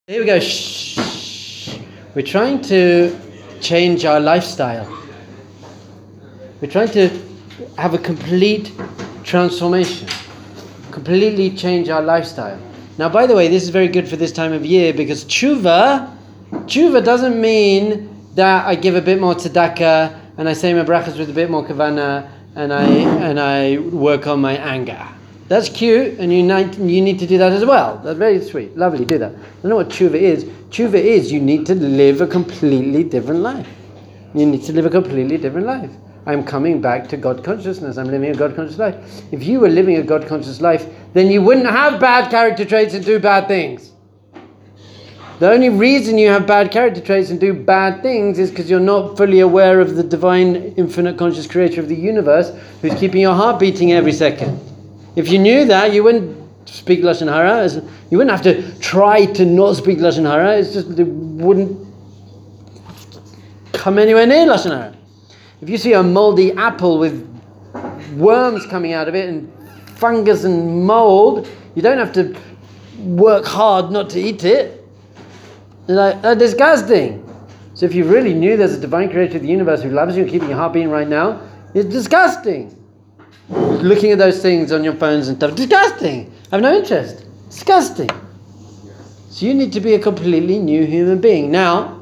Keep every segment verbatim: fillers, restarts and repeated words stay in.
Here we go. Shh. We're trying to change our lifestyle. We're trying to have a complete transformation. Completely change our lifestyle. Now, by the way, this is very good for this time of year because tshuva, tshuva doesn't mean that I give a bit more tzedakah and I say my brachas with a bit more kavana and I and I work on my anger. That's cute, and you need, you need to do that as well. That's very sweet. Lovely, do that. I don't know what tshuva is. Tshuva is you need to live a completely different life. You need to live a completely different life. I'm coming back to God consciousness. I'm living a God conscious life. If you were living a God conscious life, then you wouldn't have bad character traits and do bad things. The only reason you have bad character traits and do bad things is because you're not fully aware of the divine, infinite, conscious creator of the universe who's keeping your heart beating every second. If you knew that, you wouldn't speak Lashon Hara. You wouldn't have to try to not speak Lashon Hara. It's just it wouldn't come anywhere near Lashon Hara. If you see a moldy apple with worms coming out of it and fungus and mold, you don't have to work hard not to eat it. It's like, that's disgusting. So if you really knew there's a divine creator of the universe who loves you and keeping your heart beating right now, it's disgusting. Looking at those things on your phones and stuff, disgusting. I have no interest. Disgusting. So you need to be a completely new human being. Now,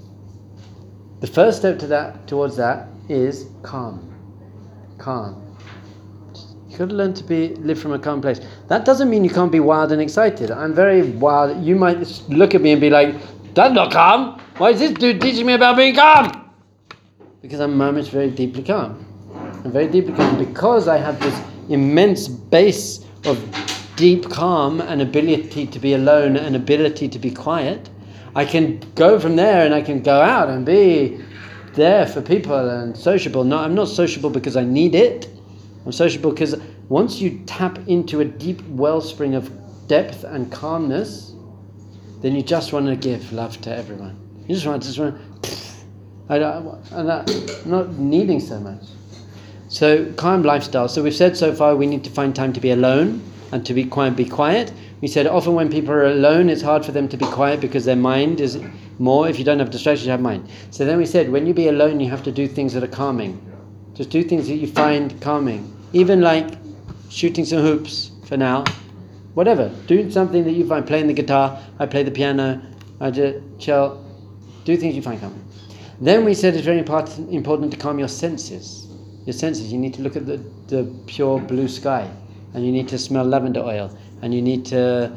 the first step to that, towards that, is calm. Calm. You've got to learn to be live from a calm place. That doesn't mean you can't be wild and excited. I'm very wild. You might look at me and be like, "That's not calm. Why is this dude teaching me about being calm?" Because I'm moments very deeply calm. I'm very deeply calm because I have this immense base of deep calm and ability to be alone and ability to be quiet. I can go from there and I can go out and be there for people and sociable. No, I'm not sociable because I need it. I'm sociable because once you tap into a deep wellspring of depth and calmness, then you just want to give love to everyone. You just want to just want to, I don't, I'm not needing so much. So calm lifestyle. So we've said so far we need to find time to be alone and to be quiet. Be quiet. We said often when people are alone, it's hard for them to be quiet because their mind is more. If you don't have distractions, you have mind. So then we said when you be alone, you have to do things that are calming. Just do things that you find calming. Even like shooting some hoops for now. Whatever. Do something that you find. Playing the guitar. I play the piano. I just chill. Do things you find calming. Then we said it's very important, important to calm your senses. Your senses. You need to look at the, the pure blue sky. And you need to smell lavender oil. And you need to,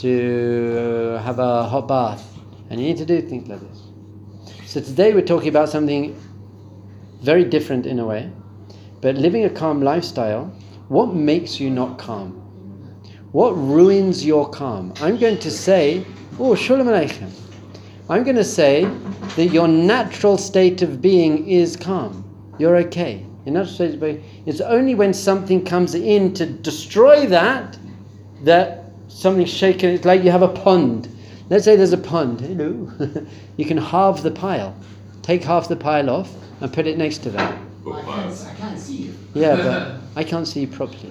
to have a hot bath. And you need to do things like this. So today we're talking about something very different in a way. But living a calm lifestyle, what makes you not calm? What ruins your calm? I'm going to say, oh, Shalom Aleichem. I'm going to say that your natural state of being is calm. You're okay. Your natural state of being. It's only when something comes in to destroy that, that something's shaken. It's like you have a pond. Let's say there's a pond. Hello. You can halve the pile. Take half the pile off and put it next to that. I can't, I can't see you. Yeah, but I can't see you properly.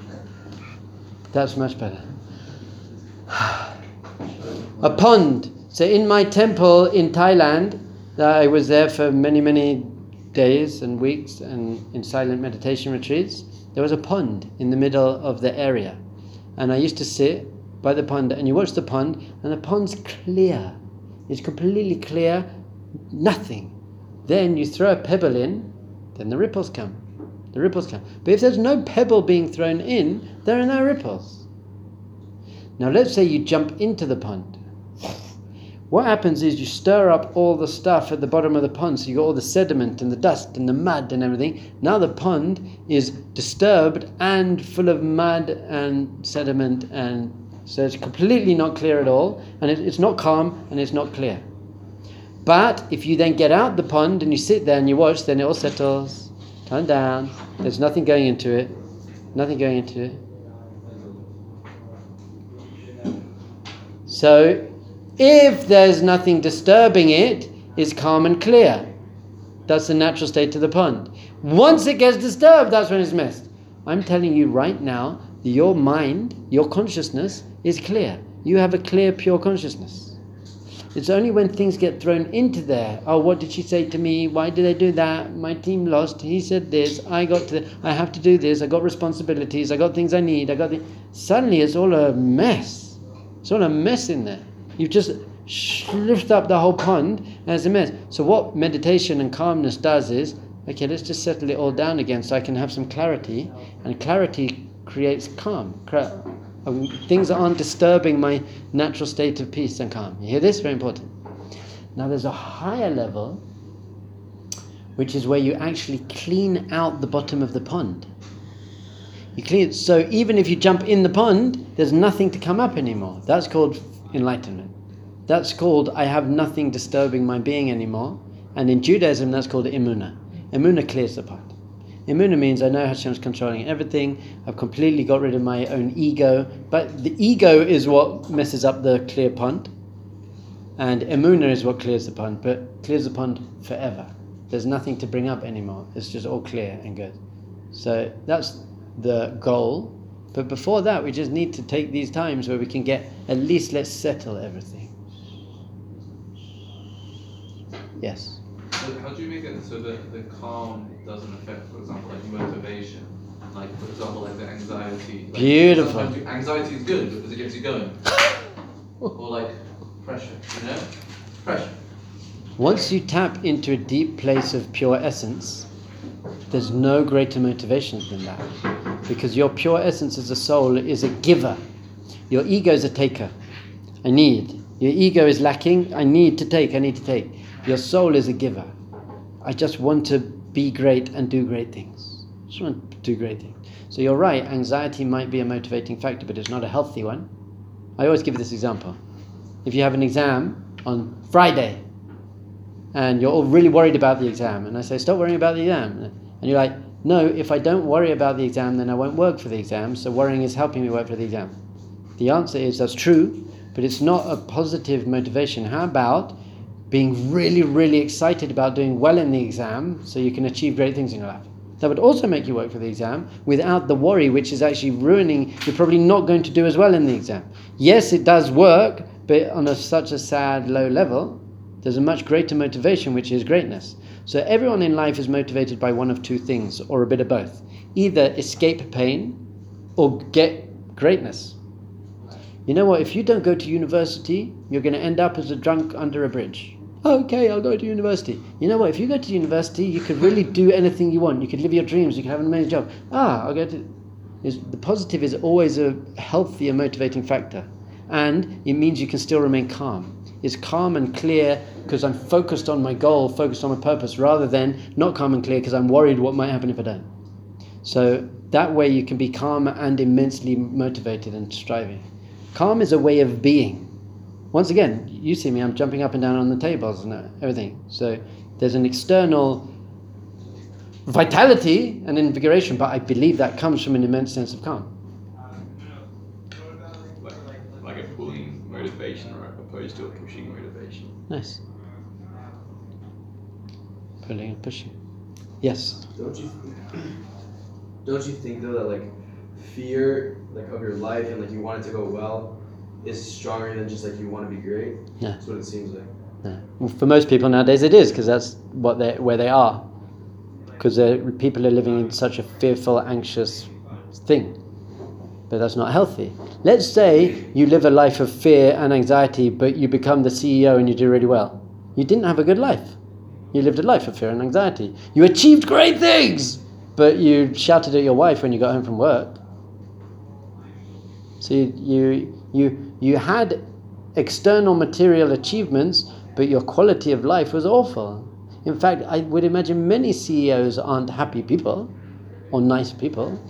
That's much better. A pond. So in my temple in Thailand, uh, I was there for many, many days and weeks and in silent meditation retreats. There was a pond in the middle of the area. And I used to sit by the pond and you watch the pond and the pond's clear. It's completely clear. Nothing. Then you throw a pebble in, then the ripples come. The ripples come. But if there's no pebble being thrown in, there are no ripples. Now let's say you jump into the pond. What happens is you stir up all the stuff at the bottom of the pond, so you got all the sediment and the dust and the mud and everything. Now the pond is disturbed and full of mud and sediment, and so it's completely not clear at all, and it, it's not calm and it's not clear. But if you then get out the pond and you sit there and you watch, then it all settles, turn down, there's nothing going into it, nothing going into it. So, if there's nothing disturbing it, it's calm and clear. That's the natural state of the pond. Once it gets disturbed, that's when it's messed. I'm telling you right now, your mind, your consciousness is clear. You have a clear, pure consciousness. It's only when things get thrown into there. Oh, what did she say to me? Why did I do that? My team lost. He said this. I got to. I have to do this. I got responsibilities. I got things I need. I got the. Suddenly, it's all a mess. It's all a mess in there. You've just slipped up the whole pond, and it's a mess. So what meditation and calmness does is, okay, let's just settle it all down again, so I can have some clarity, and clarity creates calm. Um, things that aren't disturbing my natural state of peace and calm. You hear this? Very important. Now there's a higher level, which is where you actually clean out the bottom of the pond. You clean it, so even if you jump in the pond, there's nothing to come up anymore. That's called enlightenment. That's called I have nothing disturbing my being anymore. And in Judaism, that's called emunah. Emunah clears the pond. Emunah means I know Hashem's controlling everything. I've completely got rid of my own ego. But the ego is what messes up the clear pond. And emunah is what clears the pond, but clears the pond forever. There's nothing to bring up anymore. It's just all clear and good. So that's the goal. But before that, we just need to take these times where we can get, at least let's settle everything. Yes? So how do you make it so that the calm doesn't affect, for example, like motivation? Like, for example, like the anxiety. Like, Beautiful. sometimes anxiety is good because it gets you going. Or like pressure, you know? Pressure. Once you tap into a deep place of pure essence, there's no greater motivation than that. Because your pure essence as a soul is a giver. Your ego is a taker. I need. Your ego is lacking. I need to take. I need to take. Your soul is a giver. I just want to be great and do great things. I just want to do great things. So you're right, anxiety might be a motivating factor, but it's not a healthy one. I always give this example. If you have an exam on Friday, and you're all really worried about the exam, and I say, stop worrying about the exam. And you're like, no, if I don't worry about the exam, then I won't work for the exam, so worrying is helping me work for the exam. The answer is, that's true, but it's not a positive motivation. How about being really, really excited about doing well in the exam so you can achieve great things in your life? That would also make you work for the exam without the worry, which is actually ruining, you're probably not going to do as well in the exam. Yes, it does work, but on a, such a sad, low level, there's a much greater motivation, which is greatness. So everyone in life is motivated by one of two things, or a bit of both. Either escape pain or get greatness. You know what, if you don't go to university, you're going to end up as a drunk under a bridge. Okay, I'll go to university. You know what, if you go to university, you could really do anything you want. You could live your dreams, you could have an amazing job. Ah, I'll go to... The positive is always a healthy and motivating factor. And it means you can still remain calm. It's calm and clear because I'm focused on my goal, focused on my purpose, rather than not calm and clear because I'm worried what might happen if I don't. So that way you can be calm and immensely motivated and striving. Calm is a way of being. Once again, you see me, I'm jumping up and down on the tables and everything. So there's an external vitality and invigoration, but I believe that comes from an immense sense of calm. Like, like a pulling motivation, right, opposed to a pushing motivation. Nice. Pulling and pushing. Yes. Don't you don't you think though that like fear like of your life and like you want it to go well is stronger than just like you want to be great? Yeah. That's what it seems like. Yeah. Well, for most people nowadays it is, because that's what they where they are. Because people are living in such a fearful, anxious thing. But that's not healthy. Let's say you live a life of fear and anxiety, but you become the C E O and you do really well. You didn't have a good life. You lived a life of fear and anxiety. You achieved great things, but you shouted at your wife when you got home from work. So you you you, you had external material achievements, but your quality of life was awful. In fact, I would imagine many C E Os aren't happy people or nice people.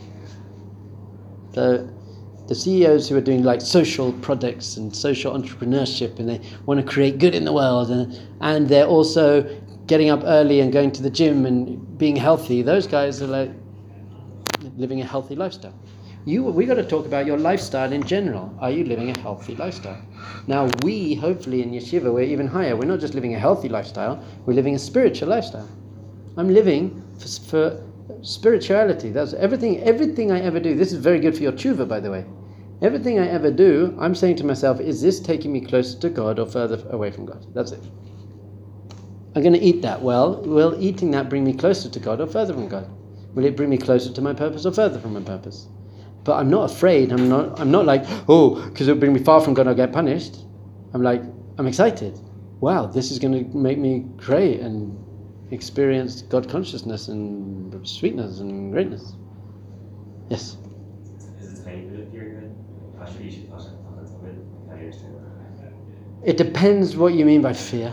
So the C E Os who are doing like social products and social entrepreneurship, and they want to create good in the world, and and they're also getting up early and going to the gym and being healthy, those guys are like living a healthy lifestyle. You, we got to talk about your lifestyle in general. Are you living a healthy lifestyle? Now we, hopefully in Yeshiva, we're even higher. We're not just living a healthy lifestyle, we're living a spiritual lifestyle. I'm living for, for spirituality. That's everything, everything I ever do. This is very good for your tshuva, by the way. Everything I ever do, I'm saying to myself, is this taking me closer to God or further away from God? That's it. I'm going to eat that. Well, will eating that bring me closer to God or further from God? Will it bring me closer to my purpose or further from my purpose? But I'm not afraid. I'm not I'm not like, oh, because it'll bring me far from God, I'll get punished. I'm like, I'm excited. Wow, this is going to make me great and experience God consciousness and sweetness and greatness. Yes? Is it tiny bit of fear good? How should you should also with how you understand It depends what you mean by fear.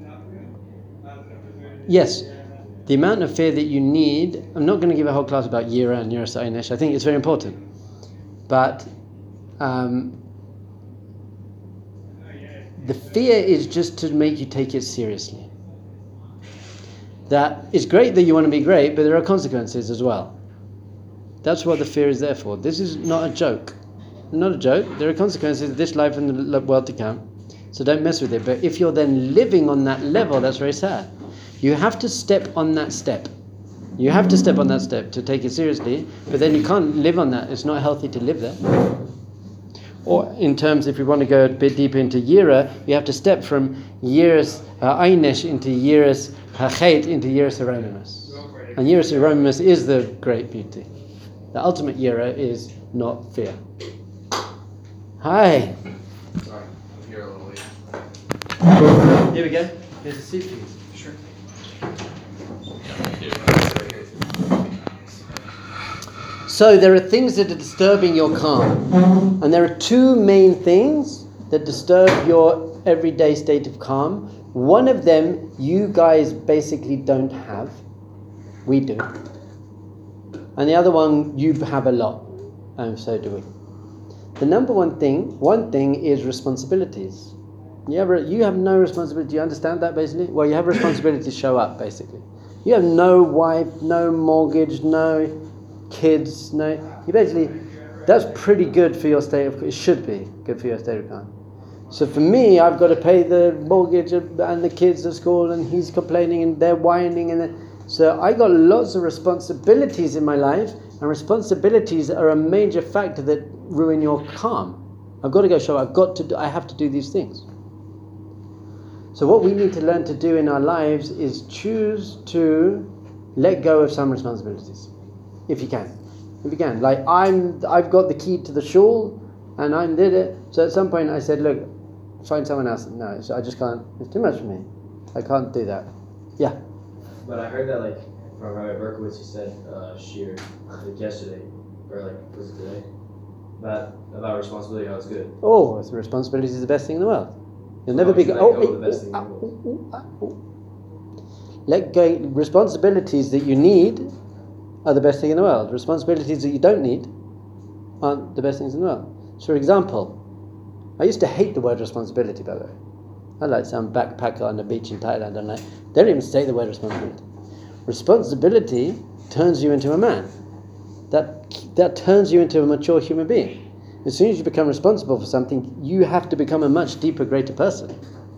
Yes, the amount of fear that you need, I'm not going to give a whole class about Yira and Yiras Einesh. I think it's very important. But um, the fear is just to make you take it seriously. That it's great that you want to be great, but there are consequences as well. That's what the fear is there for. This is not a joke. Not a joke. There are consequences of this life and the world to come. So don't mess with it. But if you're then living on that level, that's very sad. You have to step on that step. You have to step on that step to take it seriously, but then you can't live on that. It's not healthy to live there. Or in terms, if we want to go a bit deeper into Yira, you have to step from Yiras Einesh into Yiras Hachet into Yiras Eromimus. And Yiras Eromimus is the great beauty. The ultimate Yira is not fear. Hi. Sorry, I'm here a little late. Here we go. Here's a seat, please. Sure. So there are things that are disturbing your calm. And there are two main things that disturb your everyday state of calm. One of them you guys basically don't have. We do. And the other one you have a lot. And so do we. The number one thing, one thing is responsibilities. You have, you have no responsibility. Do you understand that basically? Well, you have responsibility to show up basically. You have no wife, no mortgage, no kids, no. You basically, that's pretty good for your state of, it should be good for your state of calm. So for me, I've got to pay the mortgage and the kids at school, and he's complaining and they're whining, and then, so I got lots of responsibilities in my life, and responsibilities are a major factor that ruin your calm. I've got to go show up. I've got to do, I have to do these things. So what we need to learn to do in our lives is choose to let go of some responsibilities, if you can. If you can. Like I'm, I've got the key to the shul, and I did it. So at some point I said, look, find someone else. No, I just can't. It's too much for me. I can't do that. Yeah. But I heard that like from Rabbi Berkowitz, he said uh, shir like yesterday, or like was it today? About about responsibility, how it's good. Oh, the responsibility is the best thing in the world. You'll So never be. let Oh, go hey, of the best thing in the oh, oh, oh, oh. Let go. Responsibilities that you need are the best thing in the world. Responsibilities that you don't need aren't the best things in the world. So, for example, I used to hate the word responsibility, by the way. I like some backpacker on the beach in Thailand, and I they don't even say the word responsibility. Responsibility turns you into a man. That that turns you into a mature human being. As soon as you become responsible for something, you have to become a much deeper, greater person.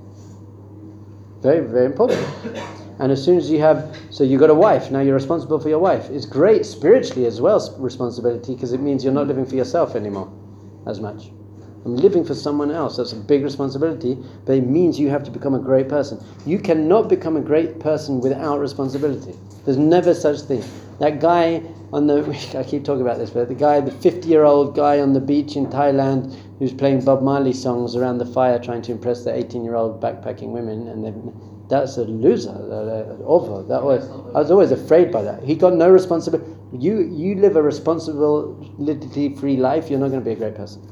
Very, very important. And as soon as you have, so you got a wife, now you're responsible for your wife. It's great spiritually as well, responsibility, because it means you're not living for yourself anymore as much. I'm living for someone else. That's a big responsibility, but it means you have to become a great person. You cannot become a great person without responsibility. There's never such thing. That guy on the, I keep talking about this, but the guy, the fifty-year-old guy on the beach in Thailand who's playing Bob Marley songs around the fire trying to impress the eighteen-year-old backpacking women, and that's a loser. Uh, awful. That was, I was always afraid by that. He got no responsibility. You, you live a responsibility-free life, you're not going to be a great person.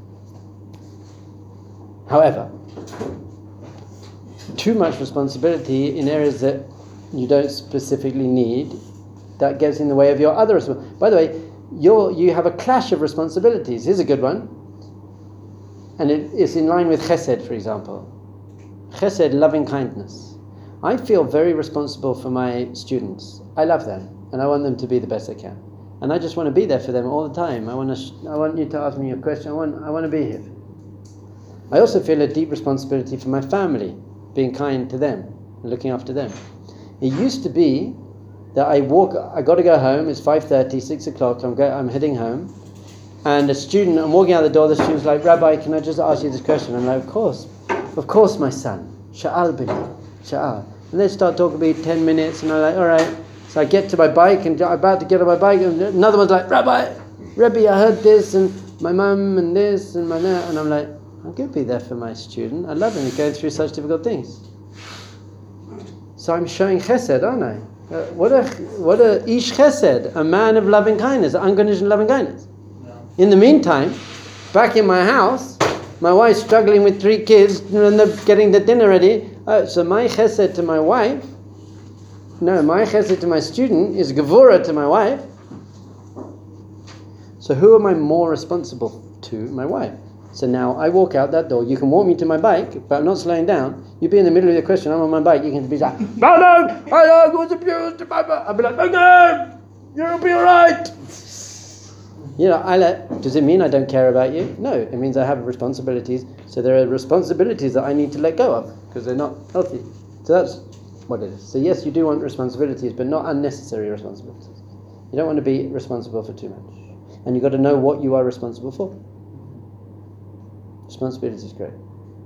However, too much responsibility in areas that you don't specifically need, that gets in the way of your other responsibilities. By the way, you're, you have a clash of responsibilities. Here's a good one. And it is in line with chesed, for example. Chesed, loving kindness. I feel very responsible for my students. I love them, and I want them to be the best they can. And I just want to be there for them all the time. I want to. Sh- I want you to ask me a question. I want. I want to be here. I also feel a deep responsibility for my family, being kind to them and looking after them. It used to be that I walk. I got to go home. It's five thirty, six o'clock. I'm go, I'm heading home, And a student, I'm walking out the door, the student's like, Rabbi, can I just ask you this question? I'm like, of course. Of course, my son. Sha'al bini. Sha'al. And they start talking to me ten minutes, and I'm like, all right. So I get to my bike, and I'm about to get on my bike, and another one's like, Rabbi, Rebbe, I heard this, and my mum, and this, and my that. And I'm like, I'm going to be there for my student. I love him. He's going through such difficult things. So I'm showing chesed, aren't I? Uh, what a what a ish chesed, a man of loving kindness, unconditional loving kindness. In the meantime, back in my house, my wife's struggling with three kids, and they're getting the dinner ready. Oh, so my chesed to my wife, no, my chesed to my student is gevura to my wife. So who am I more responsible to? My wife. So now I walk out that door. You can walk me to my bike, but I'm not slowing down. You'd be in the middle of your question. I'm on my bike. You can be like, no, no, I know, was abused. I'll be like, okay, you'll be all right. You know, I let. Does it mean I don't care about you? No, it means I have responsibilities. So there are responsibilities that I need to let go of because they're not healthy. So that's what it is. So yes, you do want responsibilities, but not unnecessary responsibilities. You don't want to be responsible for too much, and you've got to know what you are responsible for. Responsibility is great.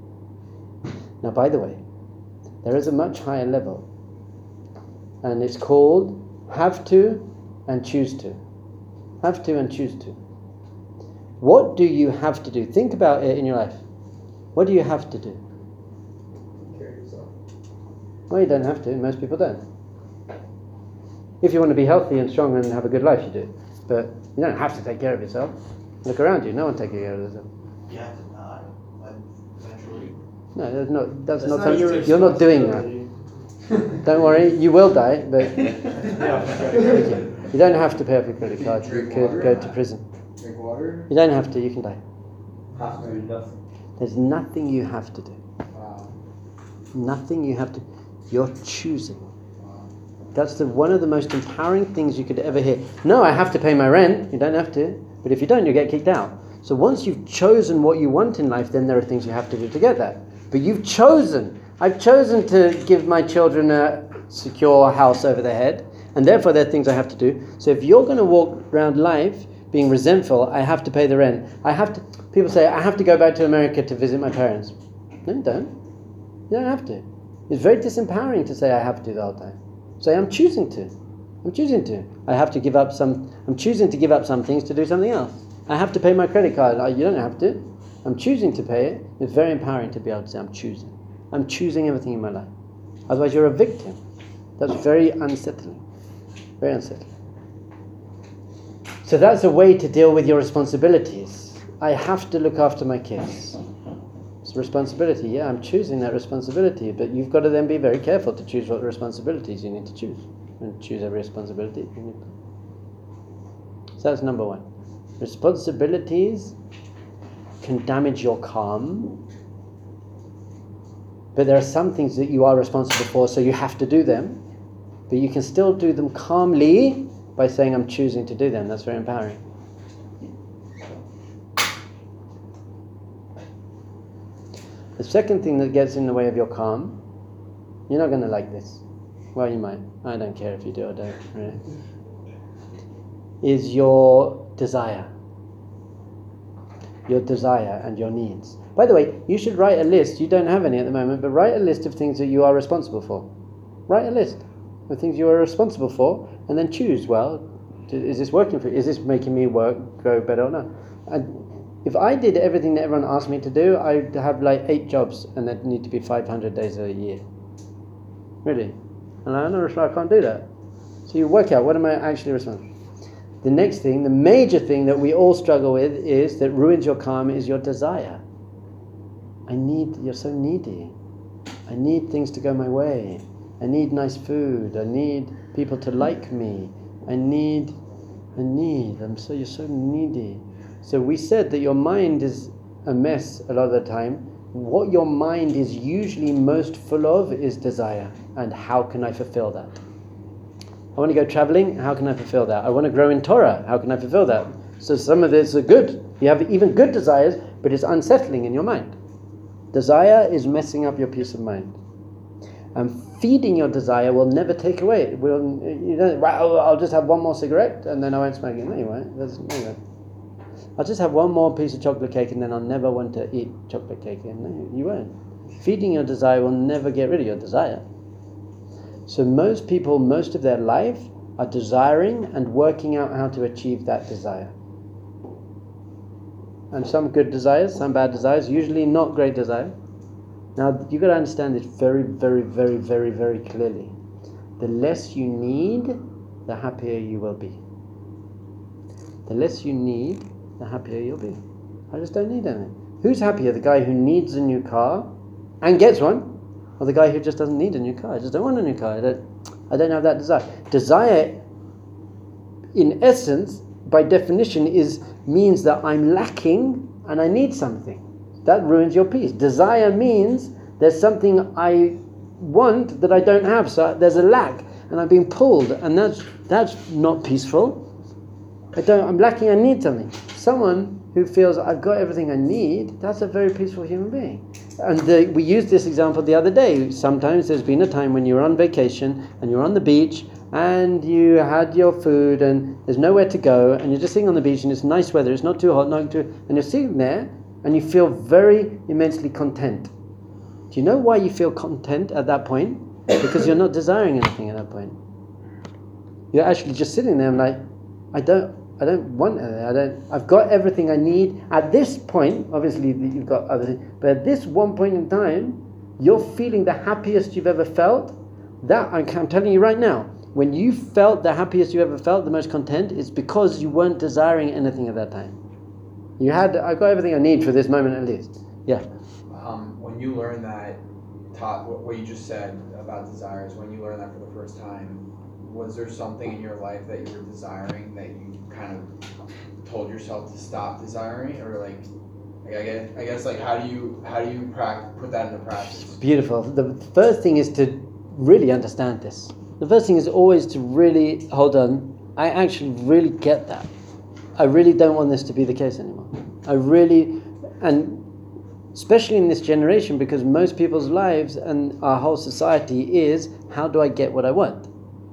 Now, by the way, there is a much higher level, and it's called have to and choose to. Have to and choose to. What do you have to do? Think about it in your life. What do you have to do? Care of yourself. Well, you don't have to. Most people don't. If you want to be healthy and strong and have a good life, you do. But you don't have to take care of yourself. Look around you. No one taking care of themselves. You have to die, like, eventually. No, that's not. That's, That's not. not something- your you're not doing that. Don't worry. You will die, but Yeah. you don't have to pay off your credit card. You Drink could water. go to prison. Drink water. You don't have to. You can die. Have to. Nothing. There's nothing you have to do. Wow. Nothing you have to. You're choosing. Wow. That's the one of the most empowering things you could ever hear. No, I have to pay my rent. You don't have to. But if you don't, you get kicked out. So once you've chosen what you want in life, then there are things you have to do to get that. But you've chosen. I've chosen to give my children a secure house over their head, and therefore there are things I have to do. So if you're going to walk around life being resentful, I have to pay the rent. I have to. People say I have to go back to America to visit my parents. No, you don't. You don't have to. It's very disempowering to say I have to the whole time. Say I'm choosing to. I'm choosing to. I have to give up some. I'm choosing to give up some things to do something else. I have to pay my credit card. Oh, you don't have to. I'm choosing to pay it. It's very empowering to be able to say I'm choosing. I'm choosing everything in my life. Otherwise, you're a victim. That's very unsettling. Very unsettling. So that's a way to deal with your responsibilities. I have to look after my kids. It's a responsibility. Yeah, I'm choosing that responsibility. But you've got to then be very careful to choose what responsibilities you need to choose. And choose every responsibility. You need to. So that's number one. Responsibilities can damage your calm. But there are some things that you are responsible for, so you have to do them. But you can still do them calmly by saying, I'm choosing to do them. That's very empowering. The second thing that gets in the way of your calm, you're not going to like this. Well, you might. I don't care if you do or don't. Really. Is your desire. Your desire and your needs. By the way, you should write a list. You don't have any at the moment, but write a list of things that you are responsible for. Write a list of things you are responsible for, and then choose, well, is this working for you? Is this making me work, go better or not? And if I did everything that everyone asked me to do, I'd have like eight jobs, and that'd need to be five hundred days a year. Really. And I'm not sure I can't do that. So you work out, what am I actually responsible for? The next thing, the major thing that we all struggle with is, that ruins your calm, is your desire. I need, you're so needy. I need things to go my way. I need nice food. I need people to like me. I need, I need, I'm so, you're so needy. So we said that your mind is a mess a lot of the time. What your mind is usually most full of is desire. And how can I fulfill that? I want to go traveling, how can I fulfill that? I want to grow in Torah, how can I fulfill that? So some of this are good. You have even good desires, but it's unsettling in your mind. Desire is messing up your peace of mind. And feeding your desire will never take away. It will, you know, well, I'll just have one more cigarette and then I won't smoke it. No, you won't. That's, no, you won't. I'll just have one more piece of chocolate cake and then I'll never want to eat chocolate cake again. No, you won't. Feeding your desire will never get rid of your desire. So most people, most of their life, are desiring and working out how to achieve that desire. And some good desires, some bad desires, usually not great desire. Now, you've got to understand this very, very, very, very, very clearly. The less you need, the happier you will be. The less you need, the happier you'll be. I just don't need anything. Who's happier, the guy who needs a new car and gets one, or the guy who just doesn't need a new car? I just don't want a new car. I don't, I don't have that desire. Desire, in essence, by definition, is means that I'm lacking and I need something. That ruins your peace. Desire means there's something I want that I don't have, so there's a lack and I'm being pulled, and that's that's not peaceful. I don't. I'm lacking. I need something. Someone who feels I've got everything I need, that's a very peaceful human being. And the, we used this example the other day. Sometimes there's been a time when you're on vacation and you're on the beach and you had your food and there's nowhere to go and you're just sitting on the beach and it's nice weather. It's not too hot, not too, and you're sitting there and you feel very immensely content. Do you know why you feel content at that point? Because you're not desiring anything at that point. You're actually just sitting there and like, I don't, I don't want anything. I don't. I've got everything I need at this point. Obviously, you've got other things, but at this one point in time, you're feeling the happiest you've ever felt. That I'm, I'm telling you right now. When you felt the happiest you ever felt, the most content, it's because you weren't desiring anything at that time. You had. I've got everything I need for this moment at least. Yeah. Um, when you learn that, taught what, what you just said about desires. When you learn that for the first time, was there something in your life that you were desiring that you kind of told yourself to stop desiring, or like, like I guess, I guess like how do you how do you prac- put that into practice? Beautiful. The first thing is to really understand this. The first thing is always to really hold on. I actually really get that. I really don't want this to be the case anymore. I really, and especially in this generation, because most people's lives and our whole society is, how do I get what I want?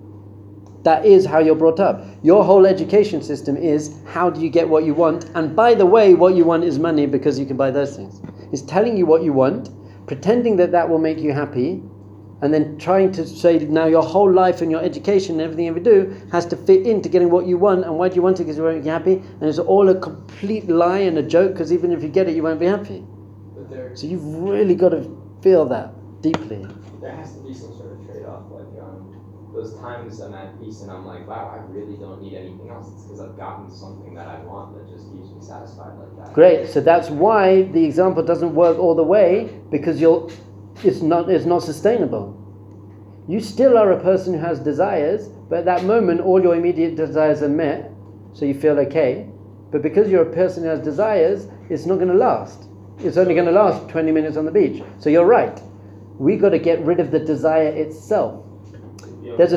That is how you're brought up. Your whole education system is, how do you get what you want? And by the way, what you want is money because you can buy those things. It's telling you what you want, pretending that that will make you happy, and then trying to say now your whole life and your education and everything you ever do has to fit into getting what you want. And why do you want it? Because you won't be happy. And it's all a complete lie and a joke, because even if you get it, you won't be happy. But there, So you've really got to feel that deeply. there has to be some sort of trade-off. Like um, those times I'm at peace and I'm like, wow, I really don't need anything else. It's because I've gotten something that I want that just keeps me satisfied like that. Great. So that's why the example doesn't work all the way, because you'll, it's not, it's not sustainable. You still are a person who has desires, but at that moment all your immediate desires are met, so you feel okay. But because you're a person who has desires, it's not going to last. It's only going to last twenty minutes on the beach. So you're right. We got to get rid of the desire itself. There's a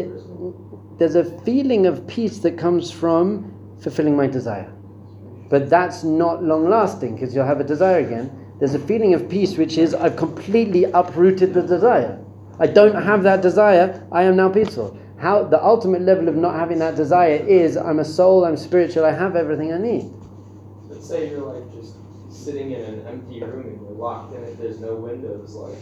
there's a feeling of peace that comes from fulfilling my desire, but that's not long lasting, because you'll have a desire again. There's a feeling of peace which is, I've completely uprooted the desire. I don't have that desire. I am now peaceful. How the ultimate level of not having that desire is, I'm a soul, I'm spiritual, I have everything I need. Let's say you're like just sitting in an empty room and you're locked in it, there's no windows, like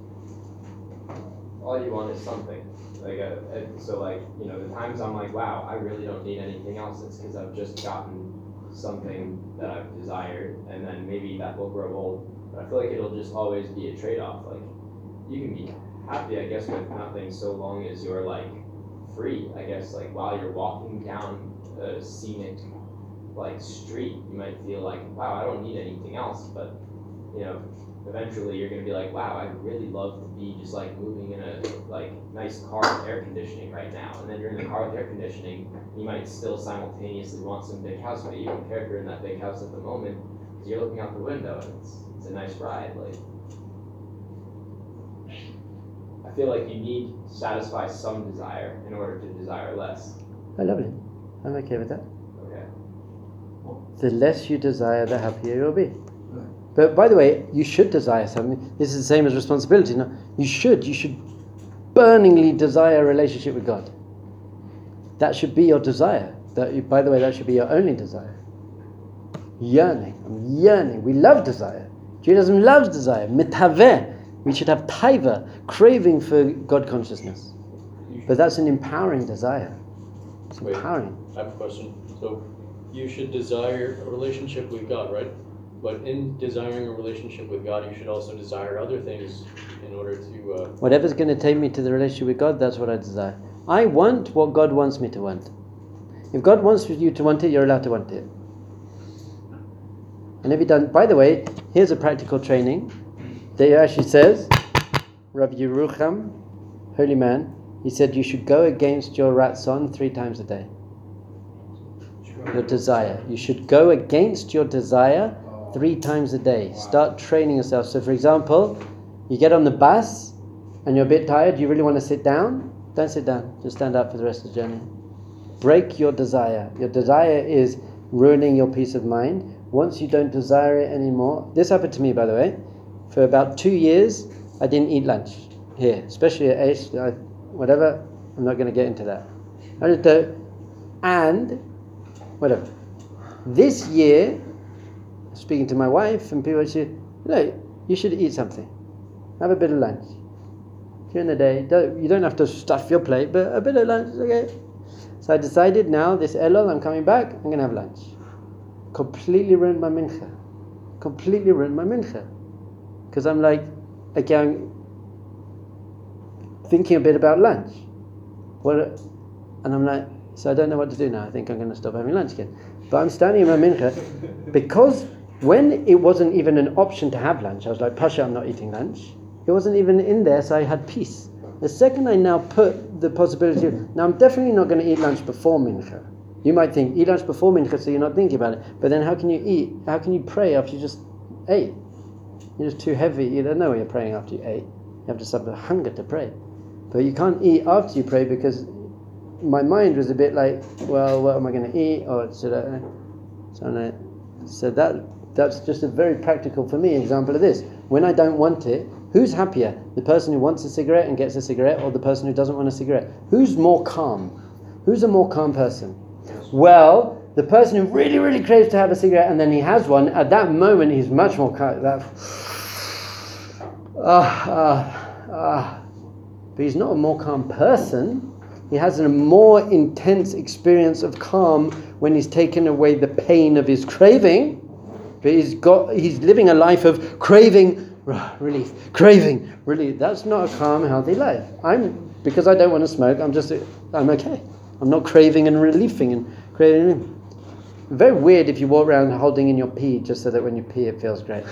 all you want is something. Like a, a, so like, you know, the times I'm like, wow, I really don't need anything else, it's because I've just gotten something that I've desired, and then maybe that will grow old. But I feel like it'll just always be a trade-off. Like, you can be happy, I guess, with nothing so long as you're like free, I guess. Like while you're walking down a scenic like street, you might feel like, wow, I don't need anything else. But you know, eventually you're gonna be like, wow, I really love to be just like moving in a like nice car with air conditioning right now. And then you're in the car with air conditioning, you might still simultaneously want some big house, but you don't care if you're in that big house at the moment, because you're looking out the window and it's it's a nice ride. Like, I feel like you need to satisfy some desire in order to desire less. Oh, lovely. I'm okay with that. Okay. The less you desire, the happier you'll be. But by the way, you should desire something. This is the same as responsibility. No, you should. You should burningly desire a relationship with God. That should be your desire. That, by the way, that should be your only desire. yearning. I'm yearning. We love desire. Judaism loves desire. Mitaveh. We should have taiva, craving for God consciousness. But that's an empowering desire. It's Wait. empowering. I have a question. So, you should desire a relationship with God, right? But in desiring a relationship with God, you should also desire other things in order to. Uh, Whatever's going to take me to the relationship with God, that's what I desire. I want what God wants me to want. If God wants you to want it, you're allowed to want it. And have you done, by the way, here's a practical training that actually says, Rabbi Yerucham, holy man, he said you should go against your ratzon three times a day. Your desire. You should go against your desire three times a day. Start training yourself. So for example, you get on the bus and you're a bit tired, you really want to sit down? Don't sit down. Just stand up for the rest of the journey. Break your desire. Your desire is ruining your peace of mind. Once you don't desire it anymore, this happened to me, by the way. For about two years, I didn't eat lunch here, especially at age, whatever. I'm not going to get into that. I just don't. And whatever. This year, speaking to my wife and people, she, you know, you should eat something. Have a bit of lunch during the day. Don't, you don't have to stuff your plate, but a bit of lunch is okay. So I decided now, this Elul, I'm coming back, I'm going to have lunch. Completely ruined my mincha. Completely ruined my mincha. Because I'm like, okay, I'm thinking a bit about lunch. What? And I'm like, so I don't know what to do now. I think I'm going to stop having lunch again. But I'm standing in my mincha because when it wasn't even an option to have lunch, I was like, Pasha, I'm not eating lunch. It wasn't even in there, so I had peace. The second I now put the possibility of, now I'm definitely not going to eat lunch before mincha. You might think, eat lunch before mincha so you're not thinking about it. But then how can you eat? How can you pray after you just ate? You're just too heavy. You don't know when you're praying after you ate. You have to suffer hunger to pray. But you can't eat after you pray because my mind was a bit like, well, what am I going to eat? Or should I? So, I'm like, so that that's just a very practical, for me, example of this. When I don't want it, who's happier? The person who wants a cigarette and gets a cigarette, or the person who doesn't want a cigarette? Who's more calm? Who's a more calm person? Well, the person who really, really craves to have a cigarette and then he has one, at that moment he's much more calm. That, ah, ah, ah. But he's not a more calm person. He has a more intense experience of calm when he's taken away the pain of his craving. But he's got, he's living a life of craving, relief, craving, relief. That's not a calm, healthy life. I'm, because I don't want to smoke, I'm just, I'm okay. I'm not craving and relieving and craving. Very weird if you walk around holding in your pee just so that when you pee it feels great.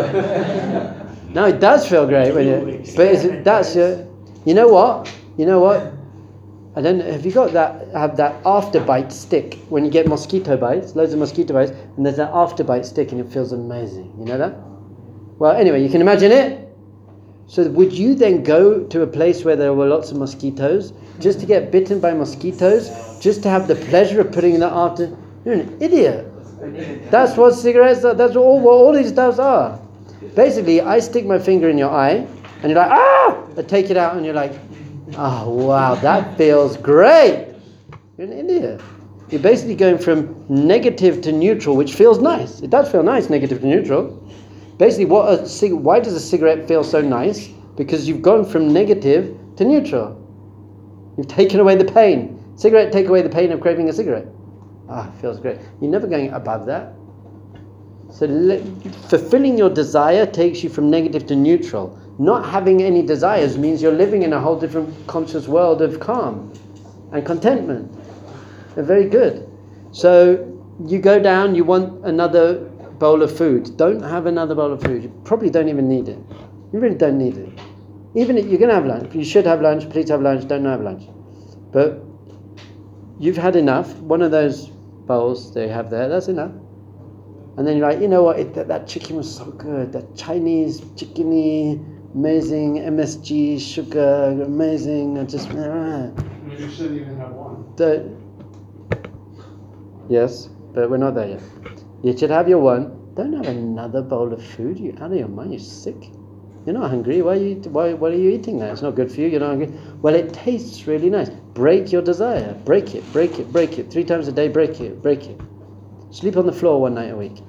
Yeah. No, it does feel great when you. But is it, that's your. You know what? You know what? I don't know. Have you got that? Have that afterbite stick when you get mosquito bites, loads of mosquito bites, and there's that afterbite stick and it feels amazing. You know that? Well, anyway, you can imagine it. So would you then go to a place where there were lots of mosquitoes just to get bitten by mosquitoes, just to have the pleasure of putting that after? You're an idiot. That's what cigarettes are. That's all what all these stuffs are. Basically, I stick my finger in your eye, and you're like, ah! I take it out, and you're like, oh, wow, that feels great. You're an idiot. You're basically going from negative to neutral, which feels nice. It does feel nice, negative to neutral. Basically, what a cig- why does a cigarette feel so nice? Because you've gone from negative to neutral. You've taken away the pain. Cigarette take away the pain of craving a cigarette. Ah, it feels great. You're never going above that. So le- fulfilling your desire takes you from negative to neutral. Not having any desires means you're living in a whole different conscious world of calm and contentment. They're very good. So you go down, you want another bowl of food. Don't have another bowl of food. You probably don't even need it. You really don't need it. Even if you're going to have lunch, you should have lunch, please have lunch, don't have lunch. But you've had enough. One of those bowls they have there, that's enough. And then you're like, you know what, it, that, that chicken was so good. That Chinese chickeny, amazing, M S G, sugar, amazing. I just... Uh, You shouldn't even have one. the, yes, but we're not there yet. You should have your one. Don't have another bowl of food. You're out of your mind. You're sick. You're not hungry. Why are you? Why? What are you eating that? It's not good for you. You're not hungry. Well, it tastes really nice. Break your desire. Break it. Break it. Break it. Three times a day. Break it. Break it. Sleep on the floor one night a week.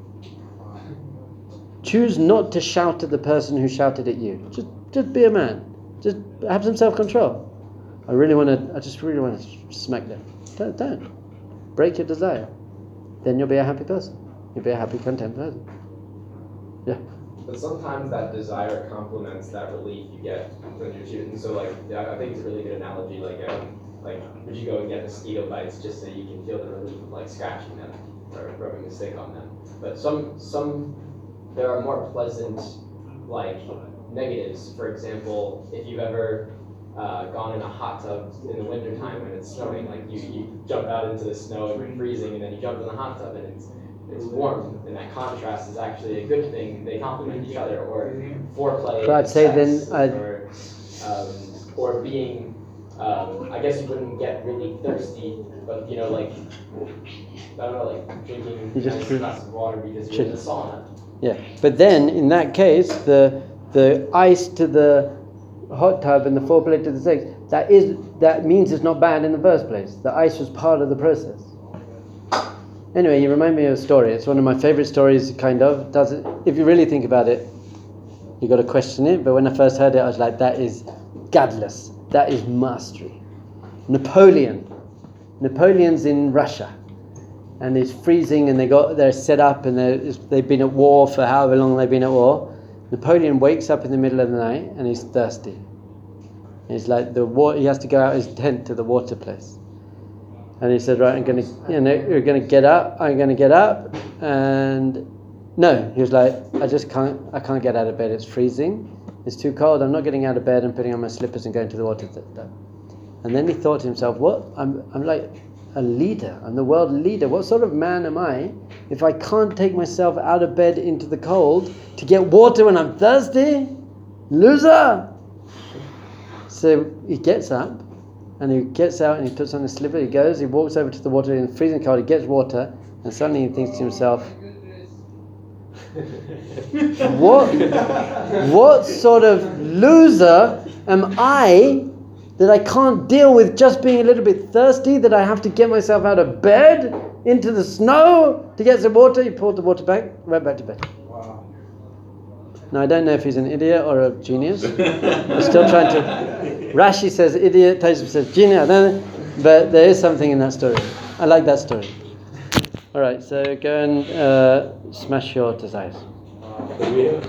Choose not to shout at the person who shouted at you. Just, just be a man. Just have some self-control. I really want to. I just really want to smack them. Don't, don't. Break your desire. Then you'll be a happy person. You'll be a happy, content person. Yeah. But sometimes that desire complements that relief you get when you're shooting. So like, yeah, I think it's a really good analogy. Like, um, like would you go and get mosquito bites just so you can feel the relief of like scratching them or rubbing a stick on them? But some some there are more pleasant like negatives. For example, if you've ever uh, gone in a hot tub in the wintertime when it's snowing, like you, you jump out into the snow and you're freezing, and then you jump in the hot tub and it's it's warm, and that contrast is actually a good thing. They complement each other, or foreplay. So I'd say sex, then I'd- or um, or being. Um, I guess you wouldn't get really thirsty, but you know, like I don't know, like drinking a You just nice drink- glass of water because you're in the sauna. Yeah. But then, in that case, the the ice to the hot tub and the foreplay to the sex, that is that means it's not bad in the first place. The ice was part of the process. Anyway, you remind me of a story. It's one of my favorite stories, kind of. Does it? If you really think about it, you got to question it. But when I first heard it, I was like, that is godless. That is mastery. Napoleon. Napoleon's in Russia, and he's freezing, and they got they're set up, and they're, they've been at war for however long they've been at war. Napoleon wakes up in the middle of the night, and he's thirsty. He's like the water. He has to go out his tent to the water place. And he said, right, I'm going to, you know, you're going to get up, I'm going to get up. And no, he was like, I just can't, I can't get out of bed. It's freezing. It's too cold. I'm not getting out of bed and putting on my slippers and going to the water. And then he thought to himself, what? I'm, I'm like a leader. I'm the world leader. What sort of man am I if I can't take myself out of bed into the cold to get water when I'm thirsty? Loser! So he gets up. And he gets out and he puts on his slipper, he goes, he walks over to the water in freezing cold, he gets water, and suddenly he thinks to himself, what, what sort of loser am I that I can't deal with just being a little bit thirsty, that I have to get myself out of bed into the snow to get some water? He poured the water back, right back to bed. Wow. Now I don't know if he's an idiot or a genius. I'm still trying to... Rashi says idiot, Taisva says genius, I don't know, but there is something in that story. I like that story. Alright, so go and uh, smash your desires.